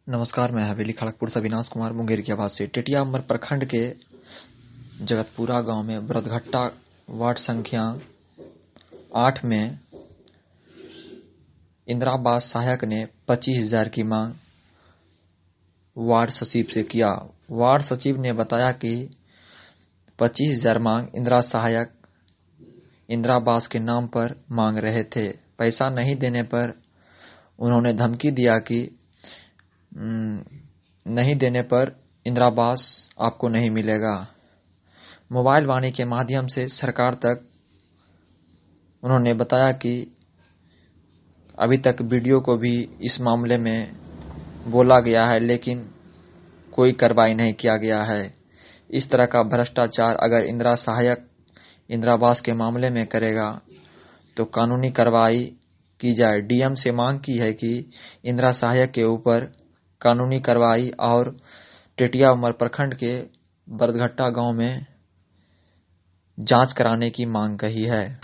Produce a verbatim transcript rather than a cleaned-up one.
नमस्कार, मैं हवेली खड़गपुर से अविनाश कुमार मुंगेर की आवाज से। टेटिया अमर प्रखंड के जगतपुरा गांव में बरदघट्टा वार्ड संख्या आठ में इंदिरा आवास सहायक ने पच्चीस हजार की मांग वार्ड सचिव से किया। वार्ड सचिव ने बताया कि पच्चीस हजार मांग इंदिरा सहायक इंदिरा आवास के नाम पर मांग रहे थे। पैसा नहीं देने पर उन्होंने धमकी दिया कि नहीं देने पर इंदिरा आवास आपको नहीं मिलेगा। मोबाइल वाणी के माध्यम से सरकार तक उन्होंने बताया कि अभी तक वीडियो को भी इस मामले में बोला गया है, लेकिन कोई कार्रवाई नहीं किया गया है। इस तरह का भ्रष्टाचार अगर इंदिरा सहायक इंदिरा आवास के मामले में करेगा तो कानूनी कार्रवाई की जाए। डीएम से मांग की है कि इंदिरा सहायक के ऊपर कानूनी कार्रवाई और टेटिया उमर प्रखंड के बरदघट्टा गांव में जांच कराने की मांग कही है।